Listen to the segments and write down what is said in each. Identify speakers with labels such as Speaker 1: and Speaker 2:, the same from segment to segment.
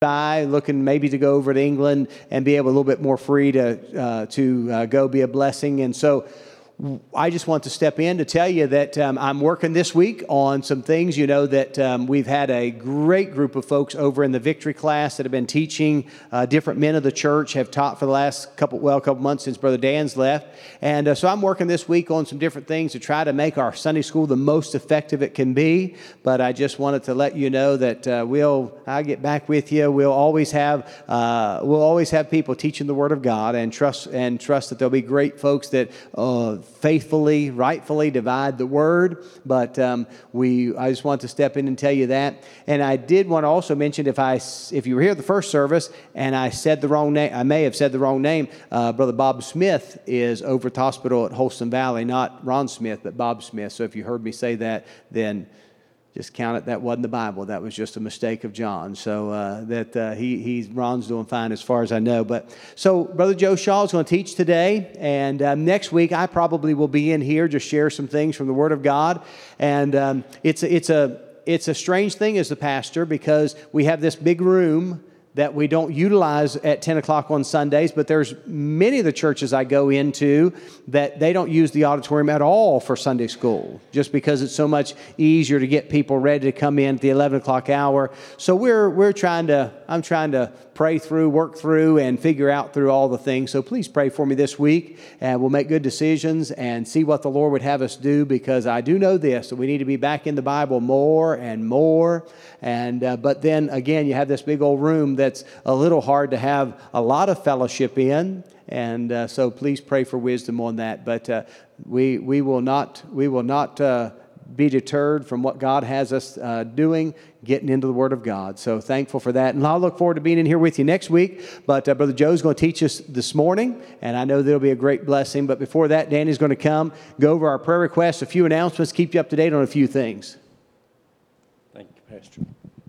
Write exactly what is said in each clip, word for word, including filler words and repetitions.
Speaker 1: by, looking maybe to go over to England and be able a little bit more free to uh, to uh, go be a blessing. And so I just want to step in to tell you that um, I'm working this week on some things. You know that um, we've had a great group of folks over in the Victory class that have been teaching. Uh, different men of the church have taught for the last couple, well, a couple months since Brother Dan's left. And uh, so I'm working this week on some different things to try to make our Sunday school the most effective it can be. But I just wanted to let you know that uh, we'll, I'll get back with you. We'll always have, uh, we'll always have people teaching the Word of God, and trust, and trust that there'll be great folks that uh, faithfully, rightfully divide the Word. But um, we, I just want to step in and tell you that. And I did want to also mention, if I, if you were here at the first service and I said the wrong name, I may have said the wrong name. Uh, Brother Bob Smith is over at the hospital at Holston Valley, not Ron Smith, but Bob Smith. So if you heard me say that, then just count it. That wasn't the Bible. That was just a mistake of John. So uh, that uh, he he's Ron's doing fine as far as I know. But so Brother Joe Shaw is going to teach today, and um, next week I probably will be in here just share some things from the Word of God. And um, it's a, it's a it's a strange thing as the pastor, because we have this big room that we don't utilize at ten o'clock on Sundays, but there's many of the churches I go into that they don't use the auditorium at all for Sunday school, just because it's so much easier to get people ready to come in at the eleven o'clock hour. So we're we're trying to, I'm trying to pray through, work through, and figure out through all the things. So please pray for me this week, and we'll make good decisions and see what the Lord would have us do, because I do know this, that we need to be back in the Bible more and more. And uh, but then again, you have this big old room that's a little hard to have a lot of fellowship in, and uh, so please pray for wisdom on that. But uh, we we will not we will not uh, be deterred from what God has us uh, doing, getting into the Word of God. So thankful for that, and I'll look forward to being in here with you next week. But uh, Brother Joe's going to teach us this morning, and I know there'll be a great blessing. But before that, Danny's going to come, go over our prayer requests, a few announcements, keep you up to date on a few things.
Speaker 2: Thank you, Pastor.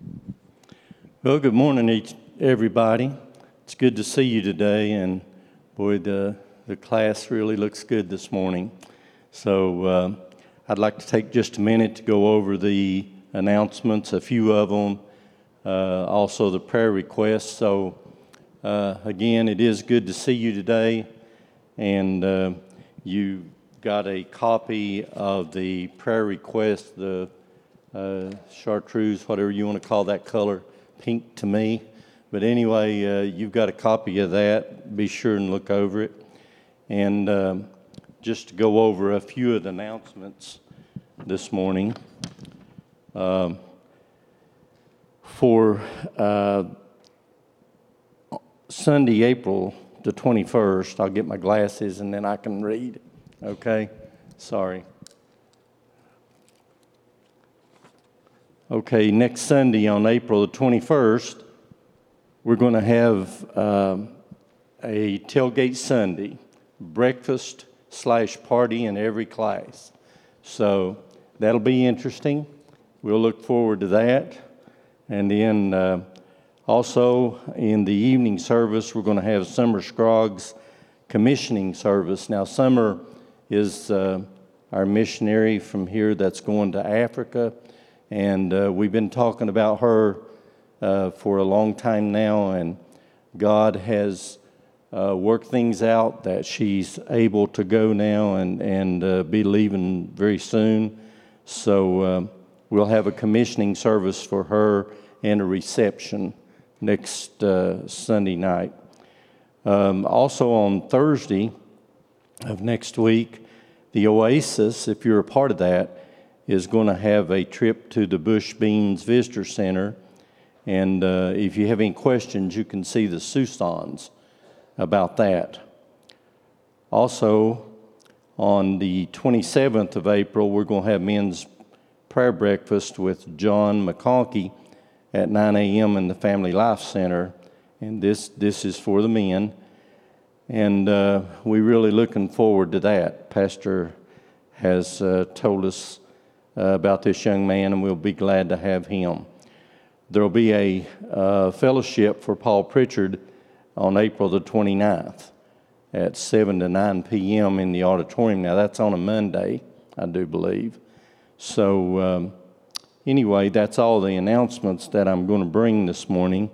Speaker 2: Well, good morning, each, everybody. It's good to see you today, and boy, the the class really looks good this morning. So uh, I'd like to take just a minute to go over the announcements, a few of them, uh, also the prayer requests. So uh, again, it is good to see you today, and uh, you got a copy of the prayer request, the uh, chartreuse, whatever you want to call that color. Pink to me, but anyway, uh, you've got a copy of that. Be sure and look over it. And um, just to go over a few of the announcements this morning. Um, for uh, Sunday, April the twenty-first, I'll get my glasses and then I can read. Okay? Sorry. Okay, next Sunday on April the twenty-first, we're going to have um, a tailgate Sunday, breakfast slash party in every class. So that'll be interesting. We'll look forward to that. And then uh, also in the evening service, we're going to have Summer Scroggs commissioning service. Now, Summer is uh, our missionary from here that's going to Africa. And uh, we've been talking about her uh, for a long time now, and God has uh, worked things out that she's able to go now and, and uh, be leaving very soon. So uh, we'll have a commissioning service for her and a reception next uh, Sunday night. Um, also on Thursday of next week, the Oasis, if you're a part of that, is going to have a trip to the Bush Beans Visitor Center. And uh, if you have any questions, you can see the Susans about that. Also, on the twenty-seventh of April, we're going to have men's prayer breakfast with John McConkie at nine a.m. in the Family Life Center. And this, this is for the men. And uh, we're really looking forward to that. Pastor has uh, told us Uh, about this young man, and we'll be glad to have him. There will be a uh, fellowship for Paul Pritchard on April the twenty-ninth at seven to nine p.m. in the auditorium. Now, that's on a Monday, I do believe. So, um, anyway, that's all the announcements that I'm going to bring this morning.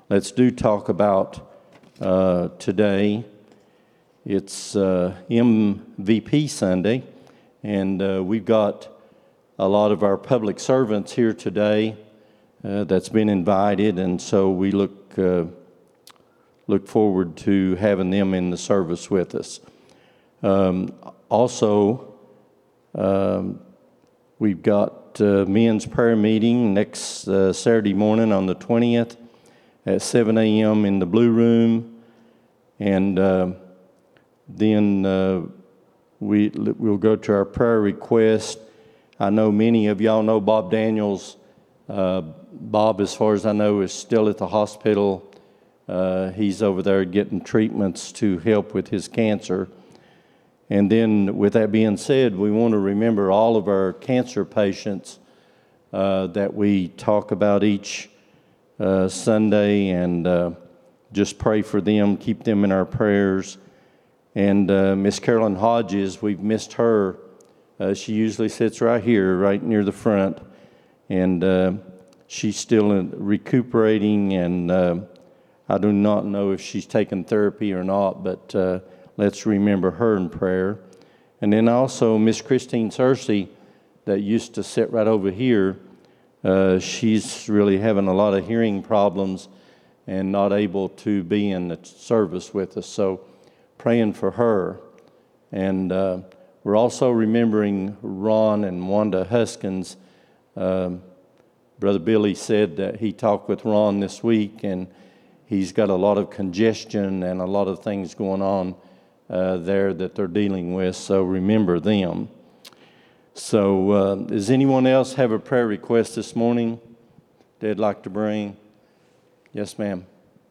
Speaker 2: let's do talk about uh, today. It's uh, M V P Sunday, and uh, we've got a lot of our public servants here today uh, that's been invited, and so we look uh, look forward to having them in the service with us. Um, also, um, we've got uh, men's prayer meeting next uh, Saturday morning on the twentieth at seven a.m. in the Blue Room, and uh, then uh, we, we'll go to our prayer request. I know many of y'all know Bob Daniels. Uh, Bob, as far as I know, is still at the hospital. Uh, he's over there getting treatments to help with his cancer. And then, with that being said, we want to remember all of our cancer patients uh, that we talk about each uh, Sunday, and uh, just pray for them, keep them in our prayers. And uh, Miss Carolyn Hodges, we've missed her. Uh, she usually sits right here, right near the front, and uh, she's still in recuperating, and uh, I do not know if she's taken therapy or not, but uh, let's remember her in prayer. And then also Miss Christine Searcy, that used to sit right over here, uh, she's really having a lot of hearing problems and not able to be in the service with us, so praying for her. And uh, we're also remembering Ron and Wanda Huskins. Um, Brother Billy said that he talked with Ron this week, and he's got a lot of congestion and a lot of things going on uh, there that they're dealing with, so remember them. So uh, does anyone else have a prayer request this morning they'd like to bring? Yes, ma'am.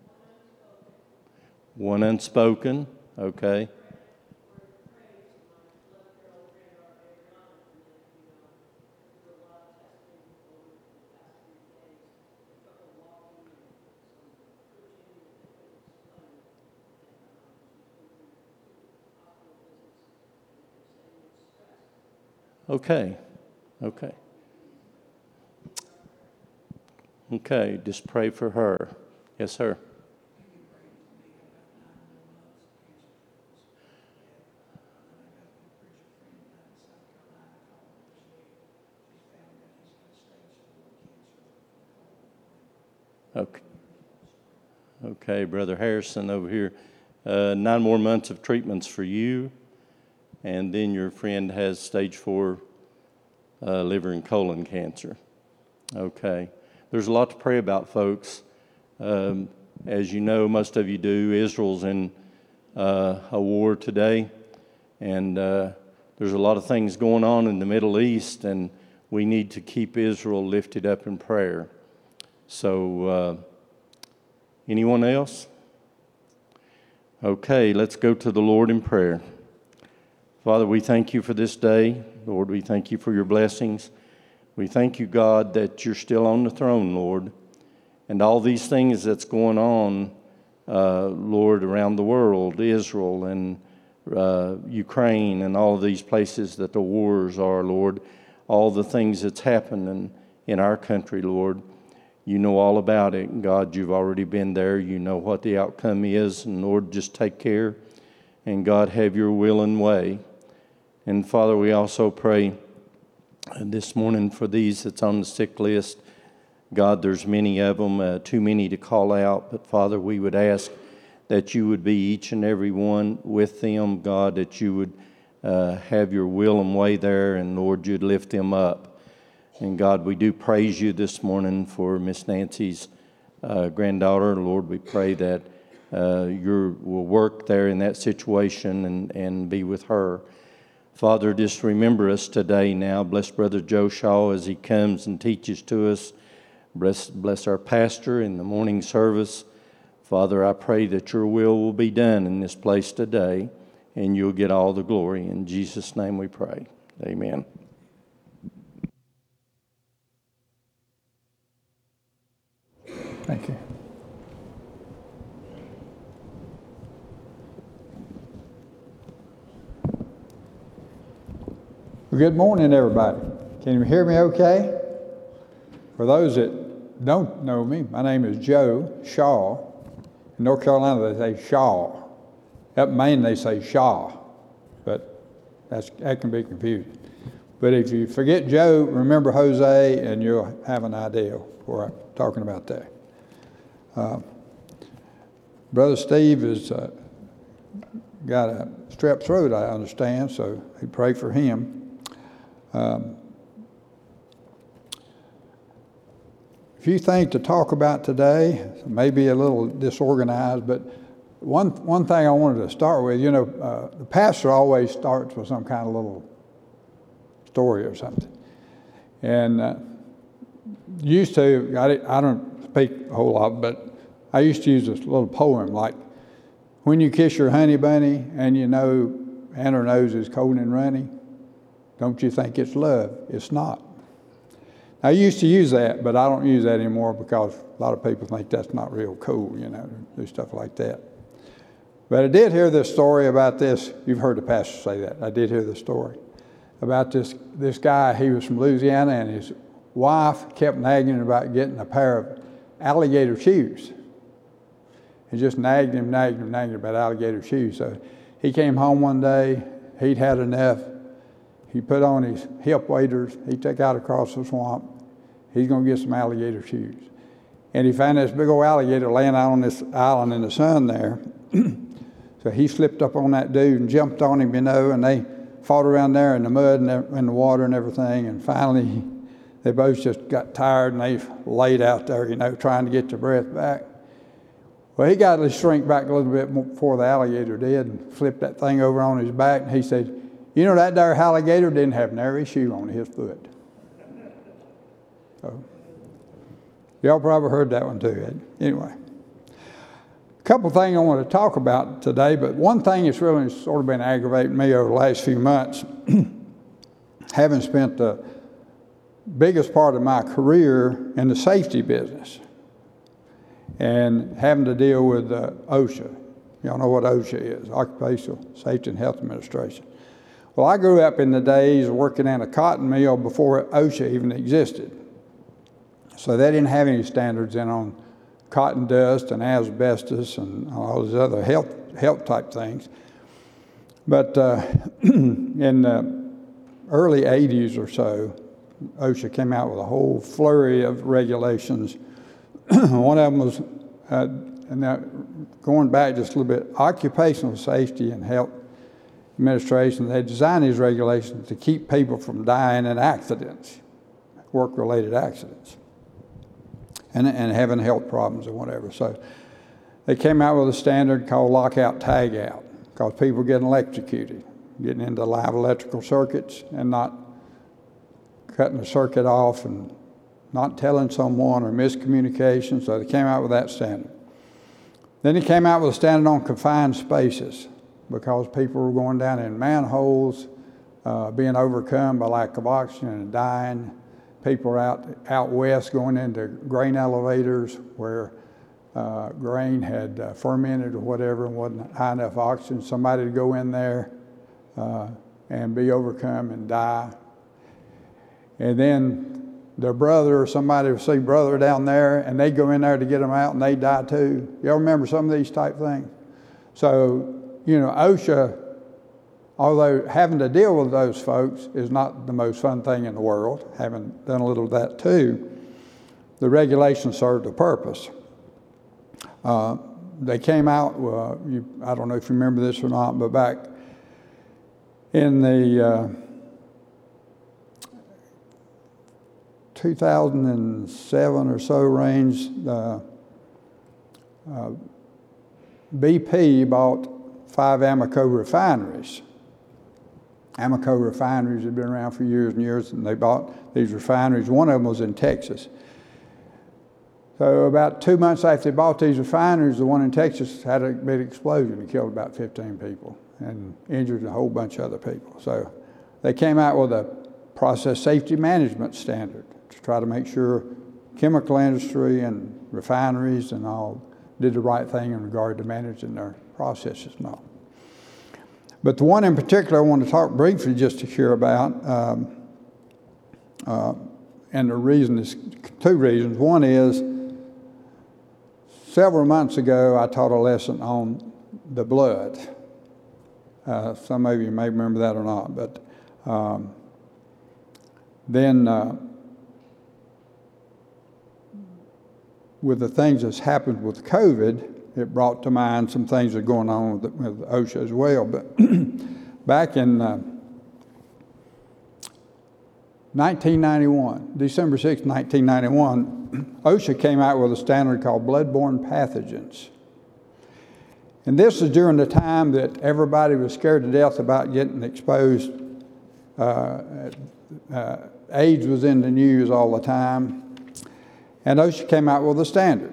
Speaker 2: One unspoken. Okay. Okay. Okay. Okay, just pray for her. Yes, sir. Okay. Okay, Brother Harrison over here. Uh, nine more months of treatments for you, and then your friend has stage four uh, liver and colon cancer. Okay. There's a lot to pray about, folks. Um, as you know, most of you do, Israel's in uh, a war today, and uh, there's a lot of things going on in the Middle East, and we need to keep Israel lifted up in prayer. So, uh, anyone else? Okay, let's go to the Lord in prayer. Father, we thank you for this day. Lord, we thank you for your blessings. We thank you, God, that you're still on the throne, Lord. And all these things that's going on, uh, Lord, around the world, Israel and uh, Ukraine and all of these places that the wars are, Lord, all the things that's happening in our country, Lord. You know all about it. And God, you've already been there. You know what the outcome is. And Lord, just take care. And God, have your will and way. And Father, we also pray this morning for these that's on the sick list. God, there's many of them, uh, too many to call out. But Father, we would ask that you would be each and every one with them. God, that you would uh, have your will and way there. And Lord, you'd lift them up. And God, we do praise you this morning for Miss Nancy's uh, granddaughter. Lord, we pray that uh, you will work there in that situation and, and be with her. Father, just remember us today now. Bless Brother Joe Shaw as he comes and teaches to us. Bless, bless our pastor in the morning service. Father, I pray that your will will be done in this place today, and you'll get all the glory. In Jesus' name we pray. Amen.
Speaker 3: Thank you. Well, good morning, everybody. Can you hear me okay? For those that don't know me, my name is Joe Shaw. In North Carolina, they say Shaw. Up in Maine, they say Shaw, but that's, that can be confusing. But if you forget Joe, remember Jose, and you'll have an idea what I'm talking about there. Uh, Brother Steve has uh, got a strep throat, I understand, so we pray for him. Um, a few things to talk about today, maybe a little disorganized, but one one thing I wanted to start with, you know, uh, the pastor always starts with some kind of little story or something. And uh, used to, I, I don't speak a whole lot, but I used to use this little poem like, when you kiss your honey bunny and you know and her nose is cold and runny, don't you think it's love? It's not. I used to use that, but I don't use that anymore because a lot of people think that's not real cool, you know, do stuff like that. But I did hear this story about this. You've heard the pastor say that. I did hear the story about this, this guy. He was from Louisiana, and his wife kept nagging about getting a pair of alligator shoes. He just nagged him, nagged him, nagged him about alligator shoes. So he came home one day. He'd had enough. He put on his hip waders. He took out across the swamp. He's going to get some alligator shoes. And he found this big old alligator laying out on this island in the sun there. So he slipped up on that dude and jumped on him, you know, and they fought around there in the mud and in the water and everything. And finally, they both just got tired and they laid out there, you know, trying to get their breath back. Well, he got his strength back a little bit before the alligator did and flipped that thing over on his back. And he said, you know, that there alligator didn't have nary a shoe on his foot. So, y'all probably heard that one too, Ed. Anyway. A couple things I want to talk about today, but one thing that's really sort of been aggravating me over the last few months, having spent the biggest part of my career in the safety business and having to deal with uh, OSHA. Y'all know what OSHA is, Occupational Safety and Health Administration. Well, I grew up in the days of working in a cotton mill before OSHA even existed. So they didn't have any standards in on cotton dust and asbestos and all these other health health type things. But uh, in the early eighties or so, OSHA came out with a whole flurry of regulations. One of them was, uh, and now going back just a little bit, Occupational Safety and Health Administration, they designed these regulations to keep people from dying in accidents, work-related accidents. And, and having health problems or whatever. So they came out with a standard called lockout tagout because people getting electrocuted, getting into live electrical circuits and not cutting the circuit off and not telling someone or miscommunication. So they came out with that standard. Then he came out with a standard on confined spaces because people were going down in manholes, uh, being overcome by lack of oxygen and dying. People are out, out west going into grain elevators where uh, grain had uh, fermented or whatever and wasn't high enough oxygen. Somebody would go in there uh, and be overcome and die. And then their brother or somebody would see brother down there and they'd go in there to get them out and they'd die too. Y'all remember some of these type things? So, you know, OSHA, although having to deal with those folks is not the most fun thing in the world, having done a little of that too, the regulations served a purpose. Uh, they came out, uh, you, I don't know if you remember this or not, but back in the uh, two thousand seven or so range, uh, uh, B P bought five Amoco refineries. Amoco refineries had been around for years and years, and they bought these refineries. One of them was in Texas. So about two months after they bought these refineries, the one in Texas had a big explosion and killed about fifteen people and injured a whole bunch of other people. So they came out with a process safety management standard to try to make sure chemical industry and refineries and all did the right thing in regard to managing their processes and all. But the one in particular I want to talk briefly just to hear about um, uh, and the reason is two reasons. One is, several months ago, I taught a lesson on the blood. Uh, some of you may remember that or not, but um, then uh, with the things that's happened with COVID, it brought to mind some things that are going on with, with OSHA as well. But back in uh, nineteen ninety-one, December sixth, nineteen ninety-one, OSHA came out with a standard called bloodborne pathogens. And this is during the time that everybody was scared to death about getting exposed. Uh, uh, AIDS was in the news all the time. And OSHA came out with a standard.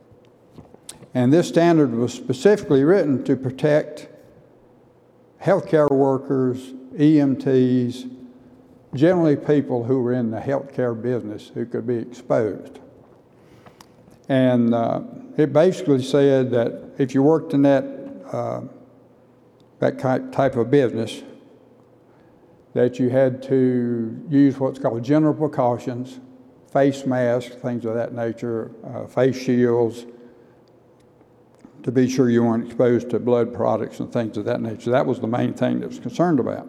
Speaker 3: And this standard was specifically written to protect healthcare workers, E M Ts, generally people who were in the healthcare business who could be exposed. And uh, it basically said that if you worked in that, uh, that type of business, that you had to use what's called general precautions, face masks, things of that nature, uh, face shields, to be sure you weren't exposed to blood products and things of that nature. That was the main thing that was concerned about.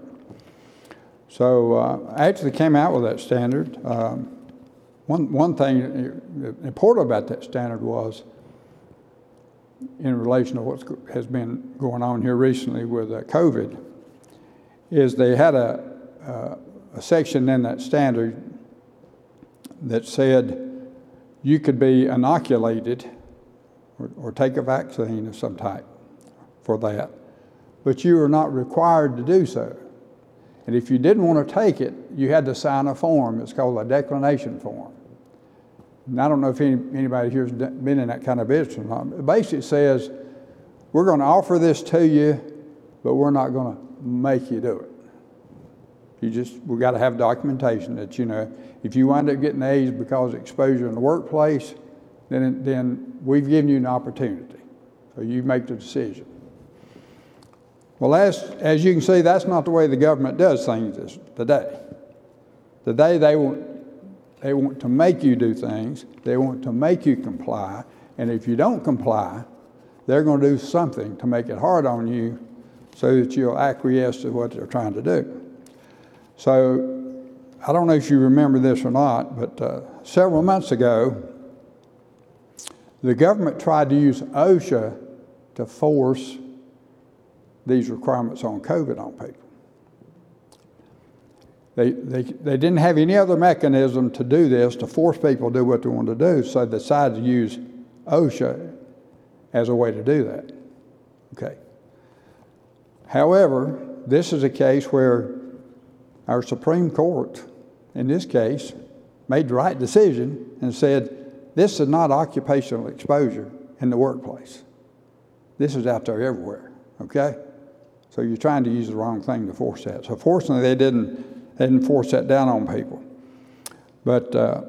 Speaker 3: So uh, I actually came out with that standard. Um, one, one thing important about that standard was, in relation to what has been going on here recently with uh, COVID, is they had a, uh, a section in that standard that said you could be inoculated or, or take a vaccine of some type for that, but you were not required to do so. And if you didn't want to take it, you had to sign a form. It's called a declination form. And I don't know if any, anybody here has been in that kind of business or not. It basically says, we're going to offer this to you, but we're not going to make you do it. You just, we got to have documentation that, you know, if you wind up getting AIDS because of exposure in the workplace, then, then we've given you an opportunity. So you make the decision. Well, as, as you can see, that's not the way the government does things this, today. Today, they want, they want to make you do things. They want to make you comply. And if you don't comply, they're going to do something to make it hard on you so that you'll acquiesce to what they're trying to do. So I don't know if you remember this or not, but uh, several months ago, the government tried to use OSHA to force these requirements on COVID on people. They, they, they didn't have any other mechanism to do this, to force people to do what they wanted to do, so they decided to use OSHA as a way to do that. Okay. However, this is a case where our Supreme Court, in this case, made the right decision and said, this is not occupational exposure in the workplace. This is out there everywhere, okay? So you're trying to use the wrong thing to force that. So fortunately, they didn't, they didn't force that down on people. But uh,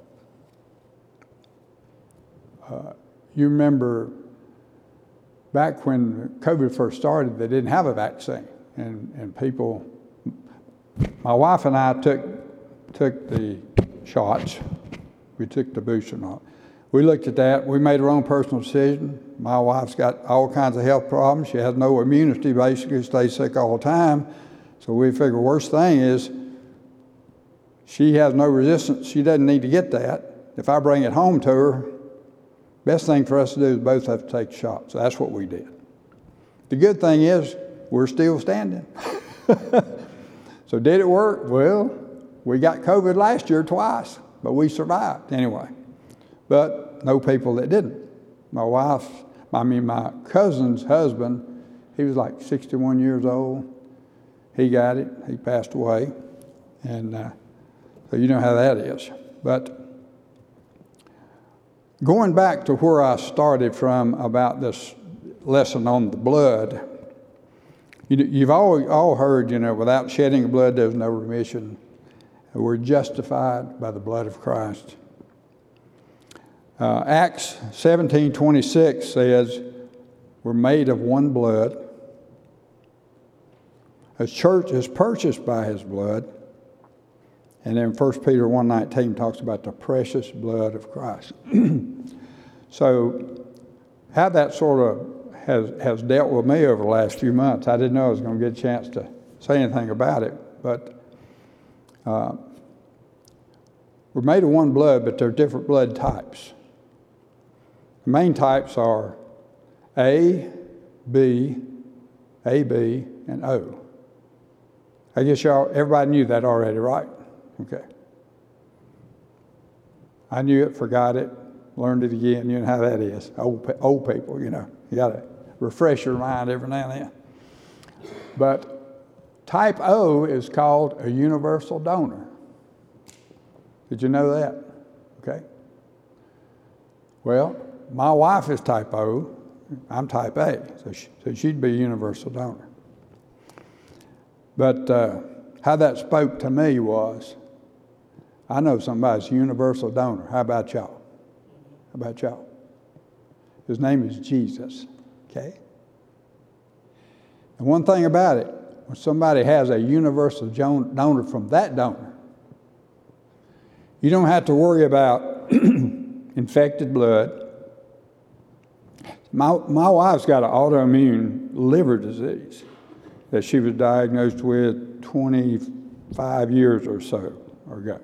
Speaker 3: uh, you remember back when COVID first started, they didn't have a vaccine. And, and people, my wife and I took, took the shots. We took the booster shot. We looked at that. We made our own personal decision. My wife's got all kinds of health problems. She has no immunity, basically, stays sick all the time. So we figure worst thing is she has no resistance. She doesn't need to get that. If I bring it home to her, best thing for us to do is both have to take the shot. So that's what we did. The good thing is we're still standing. So did it work? Well, we got COVID last year twice, but we survived anyway. But no people that didn't. My wife, I mean my cousin's husband, he was like sixty-one years old. He got it. He passed away. And uh, so you know how that is. But going back to where I started from about this lesson on the blood, you, you've all, all heard, you know, without shedding of blood, there's no remission. We're justified by the blood of Christ. Uh, Acts seventeen twenty-six says, we're made of one blood. A church is purchased by his blood. And then First Peter one nineteen talks about the precious blood of Christ. So how that sort of has, has dealt with me over the last few months, I didn't know I was going to get a chance to say anything about it, but uh, we're made of one blood, but there are different blood types. The main types are A, B, A B, and O. I guess y'all, everybody knew that already, right? Okay. I knew it, forgot it, learned it again. You know how that is. Old, old people, you know. You got to refresh your mind every now and then. But type O is called a universal donor. Did you know that? Okay. Well, my wife is type O. I'm type A, so, she, so she'd be a universal donor. But uh, how that spoke to me was, I know somebody's a universal donor. How about y'all? How about y'all? His name is Jesus, okay? And one thing about it, when somebody has a universal donor from that donor, you don't have to worry about infected blood. My, my wife's got an autoimmune liver disease that she was diagnosed with twenty-five years or so ago.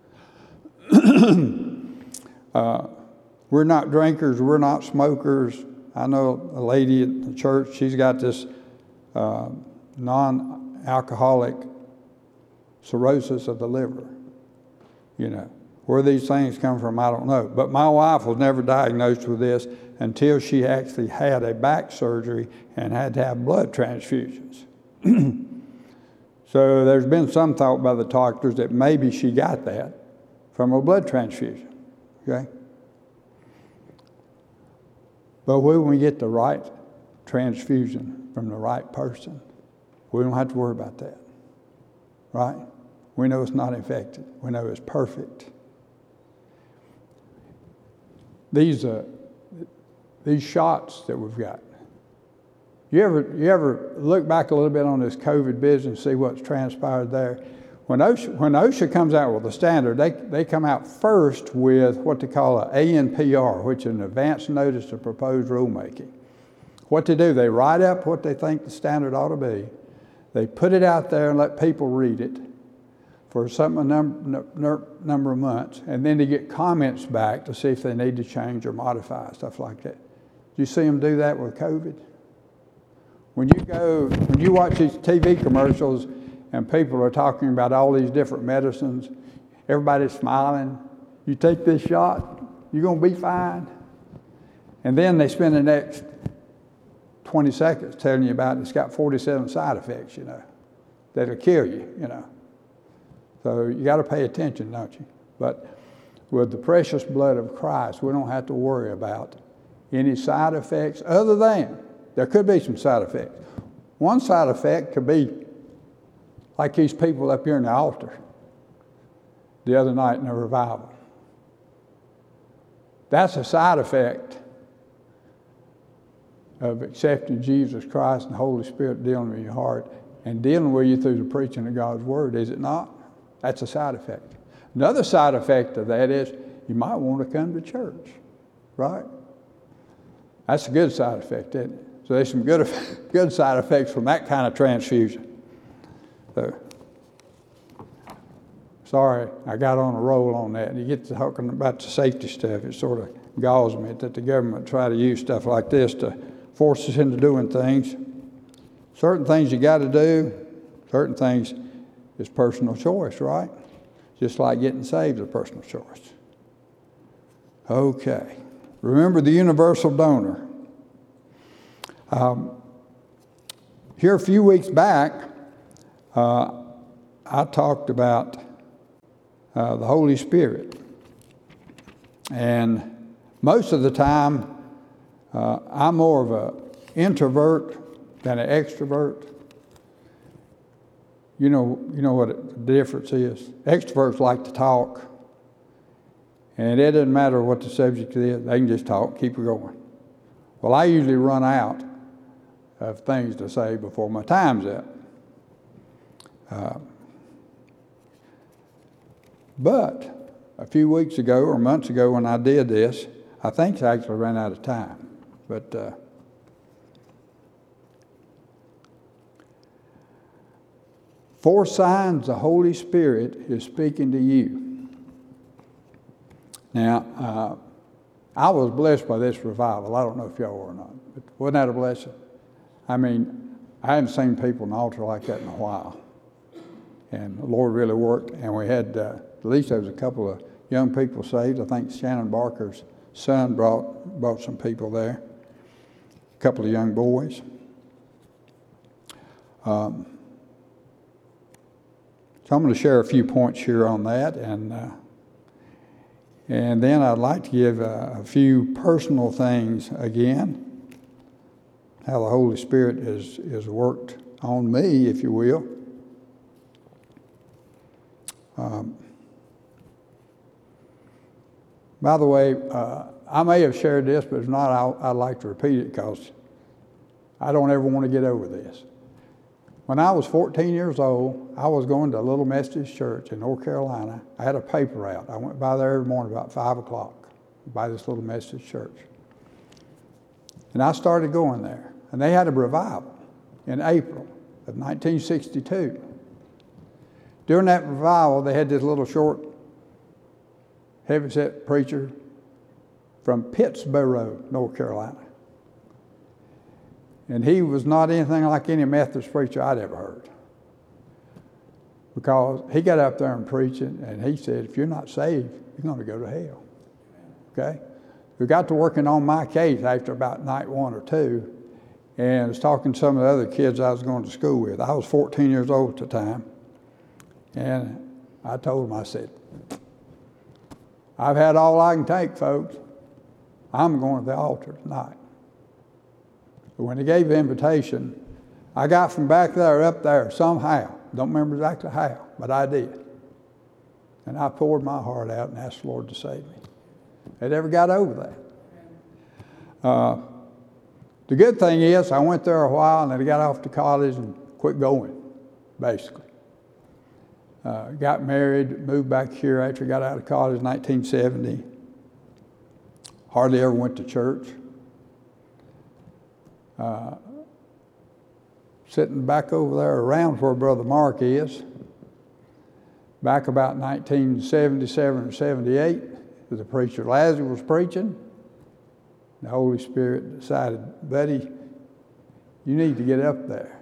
Speaker 3: uh, we're not drinkers, we're not smokers. I know a lady at the church, she's got this uh, non-alcoholic cirrhosis of the liver. You know, where these things come from, I don't know. But my wife was never diagnosed with this until she actually had a back surgery and had to have blood transfusions. So there's been some thought by the doctors that maybe she got that from a blood transfusion, okay? But when we get the right transfusion from the right person, we don't have to worry about that, right? We know it's not infected. We know it's perfect. These uh, these shots that we've got. You ever you ever look back a little bit on this COVID business and see what's transpired there? When OSHA, when OSHA comes out with a standard, they, they come out first with what they call an A N P R, which is an advance notice of proposed rulemaking. What they do, they write up what they think the standard ought to be. They put it out there and let people read it for some a number, number of months, and then they get comments back to see if they need to change or modify, stuff like that. Do you see them do that with COVID? When you go, when you watch these T V commercials and people are talking about all these different medicines, everybody's smiling. You take this shot, you're going to be fine. And then they spend the next twenty seconds telling you about it's got forty-seven side effects, you know, that'll kill you, you know. So you got to pay attention, don't you? But with the precious blood of Christ, we don't have to worry about any side effects other than, there could be some side effects. One side effect could be like these people up here in the altar the other night in the revival. That's a side effect of accepting Jesus Christ and the Holy Spirit dealing with your heart and dealing with you through the preaching of God's Word, is it not? That's a side effect. Another side effect of that is you might want to come to church, right? That's a good side effect, isn't it? So there's some good, good side effects from that kind of transfusion. So, sorry, I got on a roll on that. You get to talking about the safety stuff, it sort of galls me that the government try to use stuff like this to force us into doing things. Certain things you got to do, certain things is personal choice, right? Just like getting saved is a personal choice. Okay. Remember the universal donor. Um, here a few weeks back, uh, I talked about uh, the Holy Spirit. And most of the time, uh, I'm more of an introvert than an extrovert. You know, you know what the difference is. Extroverts like to talk, and it doesn't matter what the subject is. They can just talk, keep it going. Well, I usually run out of things to say before my time's up. Uh, But a few weeks ago or months ago when I did this, I think I actually ran out of time. But uh, four signs the Holy Spirit is speaking to you. Now, uh, I was blessed by this revival. I don't know if y'all were or not, but wasn't that a blessing? I mean, I hadn't seen people in the altar like that in a while. And the Lord really worked. And we had, uh, at least there was a couple of young people saved. I think Shannon Barker's son brought, brought some people there, a couple of young boys. Um, so I'm going to share a few points here on that. And uh, And then I'd like to give a, a few personal things again, how the Holy Spirit has, has worked on me, if you will. Um, by the way, uh, I may have shared this, but if not, I'll, I'd like to repeat it because I don't ever want to get over this. When I was fourteen years old, I was going to a little Methodist church in North Carolina. I had a paper route. I went by there every morning about five o'clock, by this little Methodist church. And I started going there. And they had a revival in April of nineteen sixty-two. During that revival, they had this little short, heavyset preacher from Pittsboro, North Carolina. And he was not anything like any Methodist preacher I'd ever heard. Because he got up there and preaching, and he said, if you're not saved, you're going to go to hell. Okay? We got to working on my case after about night one or two, and I was talking to some of the other kids I was going to school with. I was fourteen years old at the time. And I told them, I said, I've had all I can take, folks. I'm going to the altar tonight. When he gave the invitation, I got from back there up there somehow. Don't remember exactly how, but I did. And I poured my heart out and asked the Lord to save me. They never got over that. Uh, the good thing is I went there a while and then I got off to college and quit going, basically. Uh, got married, moved back here after I got out of college in nineteen seventy. Hardly ever went to church. Uh, sitting back over there around where Brother Mark is, back about nineteen seventy-seven or seventy-eight, the preacher Lazarus was preaching. The Holy Spirit decided, buddy, you need to get up there.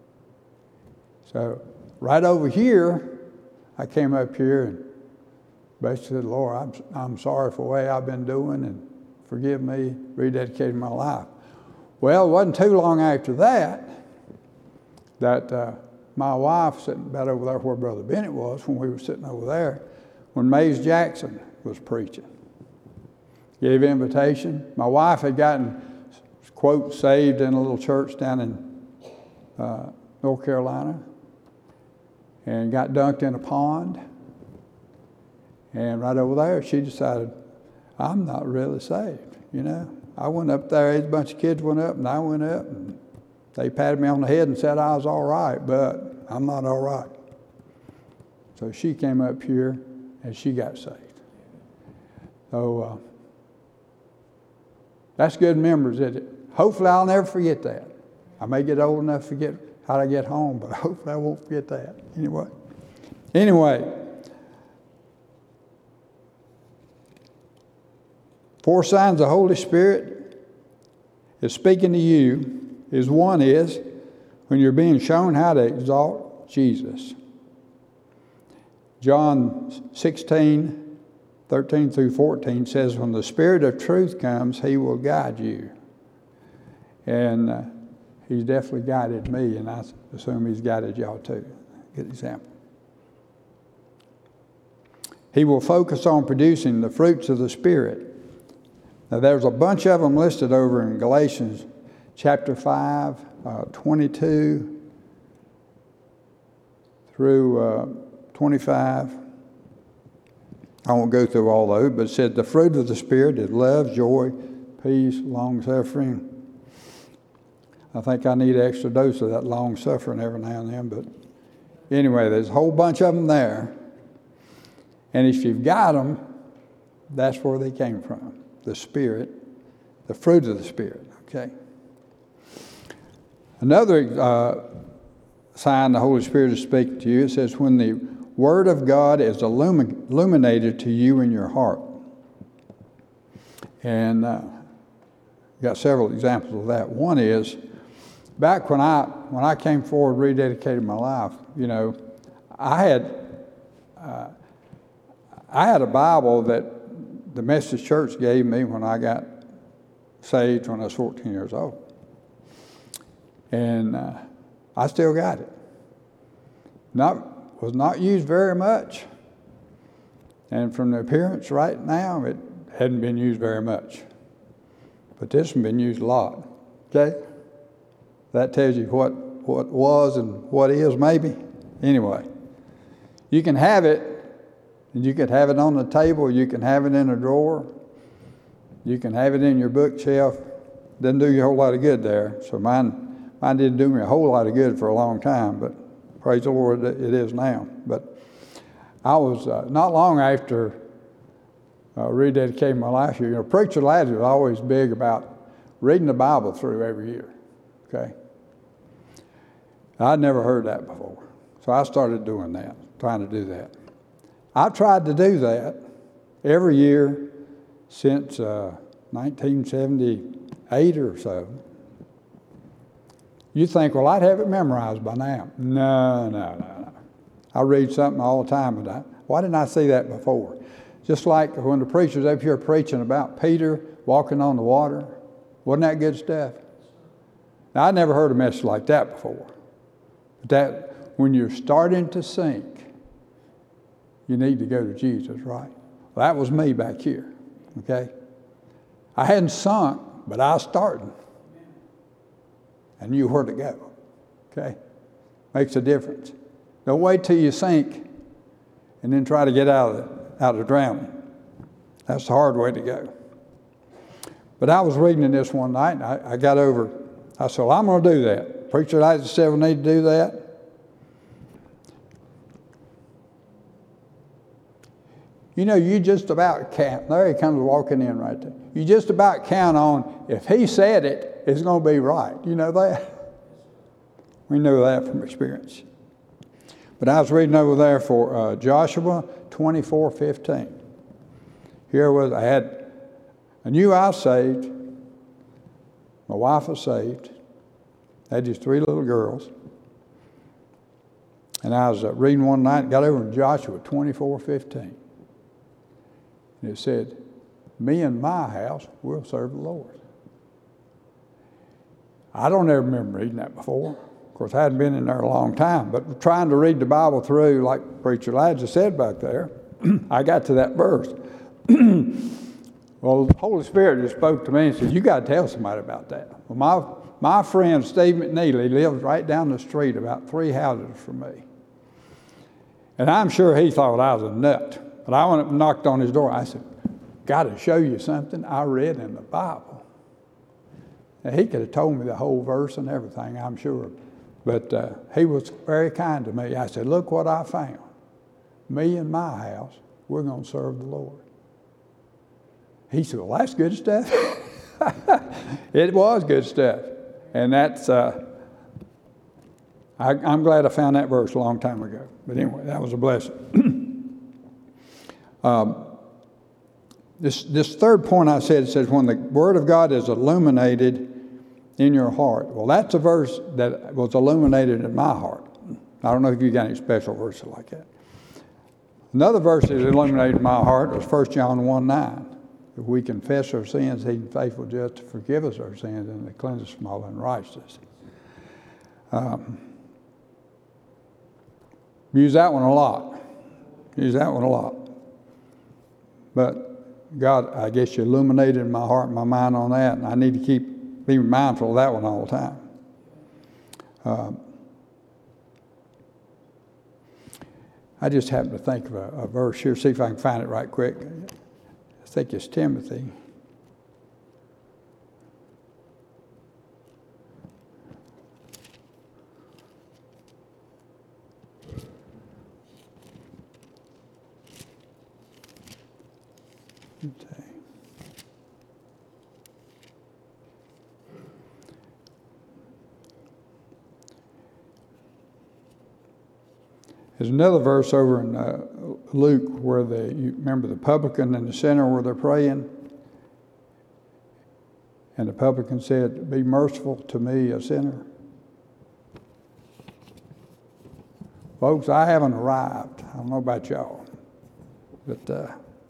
Speaker 3: So right over here, I came up here and basically said, Lord, I'm, I'm sorry for the way I've been doing and forgive me, rededicated my life. Well, it wasn't too long after that that uh, my wife, sitting about over there where Brother Bennett was, when we were sitting over there, when Mays Jackson was preaching, gave invitation. My wife had gotten, quote, saved in a little church down in uh, North Carolina and got dunked in a pond. And right over there, she decided, I'm not really saved, you know. I went up there, a bunch of kids went up, and I went up, and they patted me on the head and said I was all right, but I'm not all right. So she came up here, and she got saved. So uh, that's good memories, isn't it? Hopefully I'll never forget that. I may get old enough to forget how to get home, but hopefully I won't forget that. Anyway, anyway, four signs the Holy Spirit is speaking to you is one is when you're being shown how to exalt Jesus. John sixteen, thirteen through fourteen says, when the Spirit of truth comes, he will guide you. And uh, he's definitely guided me, and I assume he's guided y'all too. Good example. He will focus on producing the fruits of the Spirit. Now, there's a bunch of them listed over in Galatians chapter five, uh, twenty-two through uh, twenty-five. I won't go through all those, but it said the fruit of the Spirit is love, joy, peace, long-suffering. I think I need an extra dose of that long-suffering every now and then, but anyway, there's a whole bunch of them there. And if you've got them, that's where they came from. The Spirit, the fruit of the Spirit, okay? Another uh, sign the Holy Spirit is speaking to you, it says, when the Word of God is illumi- illuminated to you in your heart. And uh, got several examples of that. One is, back when I when I came forward, rededicated my life, you know, I had uh, I had a Bible that the Methodist Church gave me when I got saved when I was fourteen years old, and uh, I still got it. Not was not used very much, and from the appearance right now, it hadn't been used very much. But this has been used a lot. Okay, that tells you what what was and what is maybe. Anyway, you can have it. And you can have it on the table, you can have it in a drawer, you can have it in your bookshelf. Doesn't do you a whole lot of good there. So mine, mine didn't do me a whole lot of good for a long time, but praise the Lord, it is now. But I was, uh, not long after uh, rededicating my life here, you know, Preacher Lads was always big about reading the Bible through every year, okay? I'd never heard that before. So I started doing that, trying to do that. I've tried to do that every year since uh, nineteen seventy-eight or so. You think, well, I'd have it memorized by now. No, no, no, no. I read something all the time, but I, why didn't I see that before? Just like when the preacher's up here preaching about Peter walking on the water. Wasn't that good stuff? Now, I'd never heard a message like that before. But that, when you're starting to sink, you need to go to Jesus, right? Well, that was me back here, okay? I hadn't sunk, but I was starting. I knew where to go, okay? Makes a difference. Don't wait till you sink and then try to get out of the, out of drowning. That's the hard way to go. But I was reading in this one night, and I, I got over, I said, well, I'm going to do that. Preacher Isaac said we need to do that. You know, you just about count. There he comes walking in right there. You just about count on, if he said it, it's going to be right. You know that? We know that from experience. But I was reading over there for uh, Joshua twenty-four fifteen. Here was, I had, I knew I was saved. My wife was saved. I had these three little girls. And I was uh, reading one night, got over in Joshua twenty-four fifteen. And it said, me and my house will serve the Lord. I don't ever remember reading that before. Of course, I hadn't been in there a long time, but trying to read the Bible through, like Preacher Elijah said back there, I got to that verse. Well, the Holy Spirit just spoke to me and said, you got to tell somebody about that. Well, my, my friend Steve McNeely lives right down the street about three houses from me. And I'm sure he thought I was a nut. But I went up and knocked on his door. I said, got to show you something I read in the Bible. Now, he could have told me the whole verse and everything, I'm sure. But uh, he was very kind to me. I said, look what I found. Me and my house, we're going to serve the Lord. He said, well, that's good stuff. It was good stuff. And that's, uh, I, I'm glad I found that verse a long time ago. But anyway, that was a blessing. Um, this, this third point I said, it says, when the Word of God is illuminated in your heart. Well, that's a verse that was illuminated in my heart. I don't know if you got any special verses like that. Another verse that illuminated my heart was First John one nine. If we confess our sins, He's faithful just to forgive us our sins and to cleanse us from all unrighteousness. Um, use that one a lot. Use that one a lot. But God, I guess you illuminated my heart and my mind on that, and I need to keep being mindful of that one all the time. Um, I just happen to think of a, a verse here, see if I can find it right quick. I think it's Timothy. Okay. There's another verse over in uh, Luke where the, you remember the publican and the sinner where they're praying? And the publican said, "Be merciful to me, a sinner." Folks, I haven't arrived. I don't know about y'all. But uh,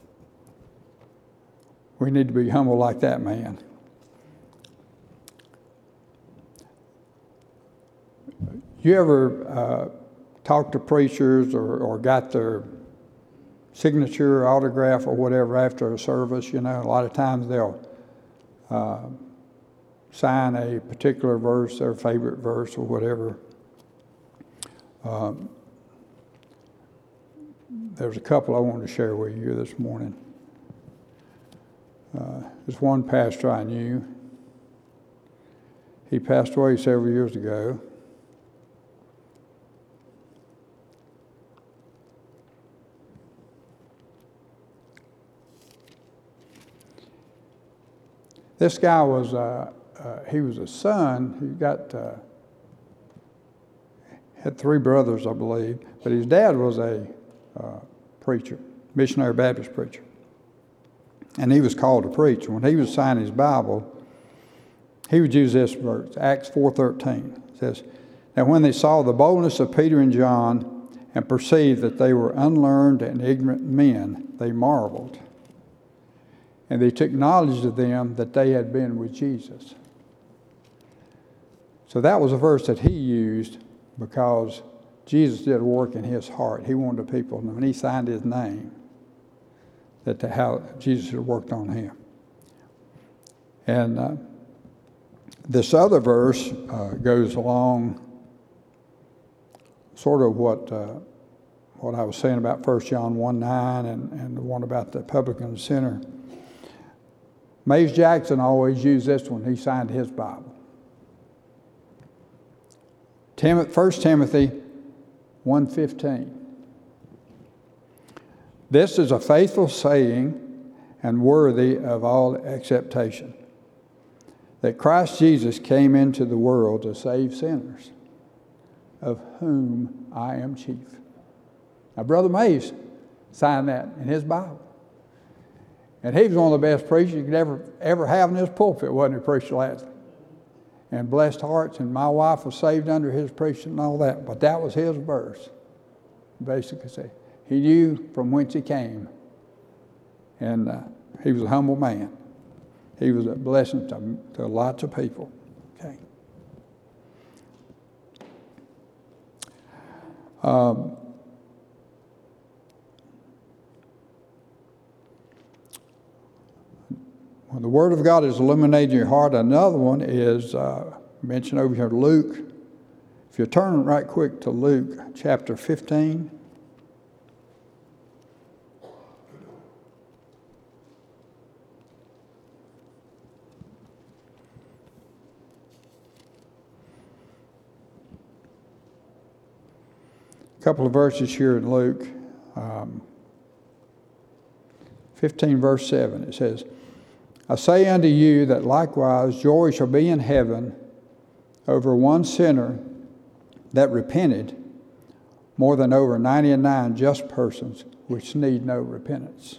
Speaker 3: we need to be humble like that man. You ever uh, talk to preachers or, or got their signature, autograph, or whatever after a service? You know, a lot of times they'll uh, sign a particular verse, their favorite verse, or whatever. Um, there's a couple I wanted to share with you this morning. Uh, there's one pastor I knew. He passed away several years ago. This guy was, uh, uh, he was a son who got, uh, had three brothers, I believe, but his dad was a uh, preacher, missionary Baptist preacher. And he was called to preach. When he was signing his Bible, he would use this verse, Acts four thirteen. It says, "Now when they saw the boldness of Peter and John and perceived that they were unlearned and ignorant men, they marveled. And they took knowledge of them that they had been with Jesus." So that was a verse that he used because Jesus did a work in his heart. He wanted the people, when he signed his name, that the, how Jesus had worked on him. And uh, this other verse uh, goes along sort of what uh, what I was saying about First John one nine and, and the one about the publican and sinner. Mays Jackson always used this when he signed his Bible. Tim, First Timothy one fifteen. "This is a faithful saying and worthy of all acceptation, that Christ Jesus came into the world to save sinners, of whom I am chief." Now, Brother Mays signed that in his Bible. And he was one of the best preachers you could ever, ever have in his pulpit, wasn't he, Preacher Lashley? And blessed hearts, and my wife was saved under his preaching and all that. But that was his verse, basically say. He knew from whence he came. And uh, he was a humble man. He was a blessing to, to lots of people. Okay. Um, when the Word of God is illuminating your heart, another one is uh, mentioned over here, Luke. If you turn right quick to Luke chapter fifteen. A couple of verses here in Luke. Um, fifteen verse seven, it says, "I say unto you that likewise joy shall be in heaven over one sinner that repented, more than over ninety and nine just persons which need no repentance."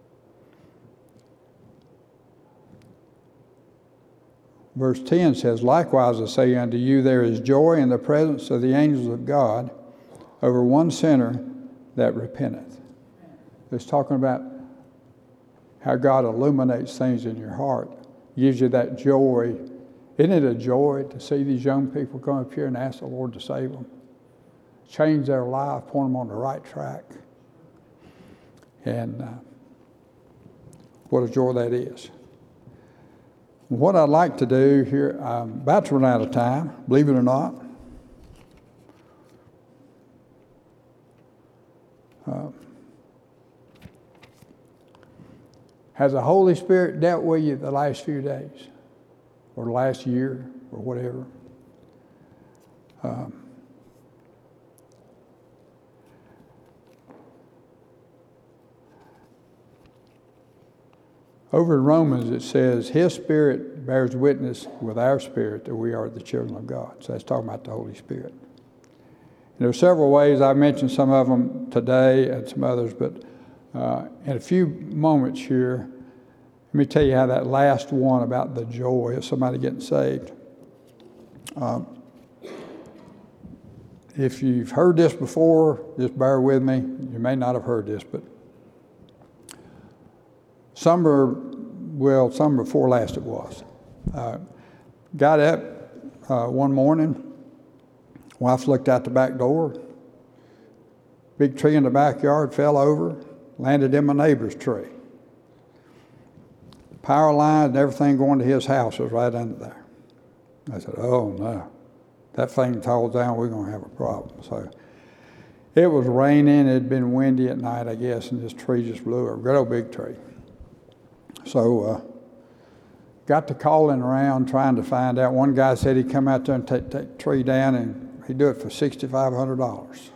Speaker 3: Verse ten says, "Likewise I say unto you, there is joy in the presence of the angels of God over one sinner that repenteth." It's talking about how God illuminates things in your heart, gives you that joy. Isn't it a joy to see these young people come up here and ask the Lord to save them, change their life, point them on the right track? And uh, what a joy that is. What I'd like to do here, I'm about to run out of time, believe it or not. Uh, Has the Holy Spirit dealt with you the last few days or the last year or whatever? Um, Over in Romans it says, His Spirit bears witness with our spirit that we are the children of God. So that's talking about the Holy Spirit. And there are several ways. I mentioned some of them today and some others, but uh, in a few moments here, let me tell you how that last one about the joy of somebody getting saved. Um, if you've heard this before, just bear with me. You may not have heard this, but summer, well, summer before last it was. Uh, got up uh, one morning, wife looked out the back door, big tree in the backyard fell over, landed in my neighbor's tree. Power lines and everything going to his house was right under there. I said, oh no, that thing falls down, we're going to have a problem. So it was raining, it had been windy at night, I guess, and this tree just blew over, a great old big tree. So uh, got to calling around trying to find out. One guy said he'd come out there and take, take the tree down, and he'd do it for six thousand five hundred dollars.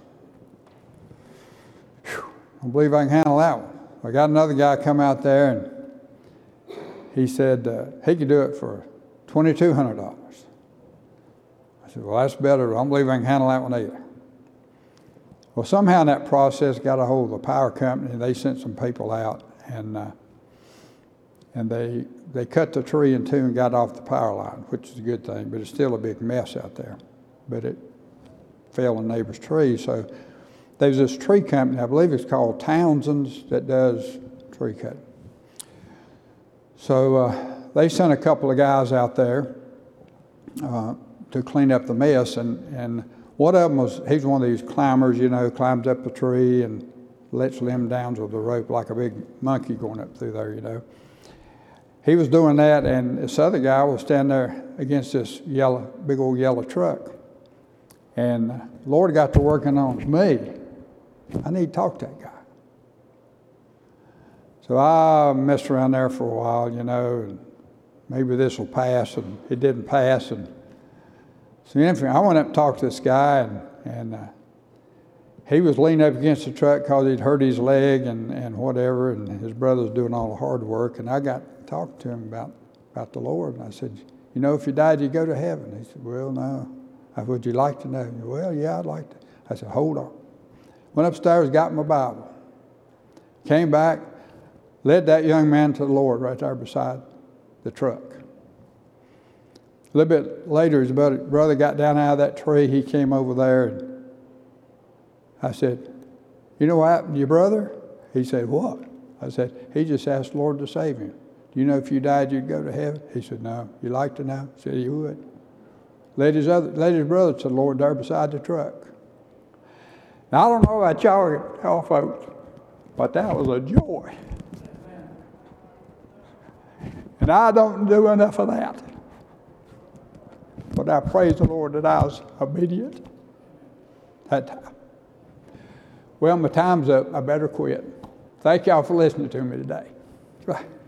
Speaker 3: Whew, I don't believe I can handle that one. I got another guy come out there, and he said uh, he could do it for two thousand two hundred dollars. I said, well, that's better. I don't believe I can handle that one either. Well, somehow in that process, got a hold of the power company. They sent some people out, and uh, and they they cut the tree in two and got off the power line, which is a good thing, but it's still a big mess out there. But it fell on neighbor's tree. So there's this tree company, I believe it's called Townsend's, that does tree cutting. So uh, they sent a couple of guys out there uh, to clean up the mess, and, and one of them was, he's one of these climbers, you know, climbs up a tree and lets limbs down with the rope like a big monkey going up through there, you know. He was doing that, and this other guy was standing there against this yellow, big old yellow truck. And the Lord got to working on me. I need to talk to that guy. So I messed around there for a while, you know, and maybe this will pass, and it didn't pass. And so anyway, I went up and talked to this guy, and, and uh, he was leaning up against the truck because he'd hurt his leg and, and whatever, and his brother was doing all the hard work. And I got talked to him about, about the Lord. And I said, you know, if you died, you'd go to heaven. He said, well, no. I said, would you like to know? Said, well, yeah, I'd like to. I said, hold on. Went upstairs, got my Bible. Came back, led that young man to the Lord right there beside the truck. A little bit later, his brother got down out of that tree. He came over there, and I said, you know what happened to your brother? He said, what? I said, he just asked the Lord to save him. Do you know if you died, you'd go to heaven? He said, no. You like to know? He said, he would. Led his, other, led his brother to the Lord there beside the truck. Now, I don't know about y'all, y'all folks, but that was a joy. And I don't do enough of that. But I praise the Lord that I was obedient that time. Well, my time's up. I better quit. Thank y'all for listening to me today. Bye.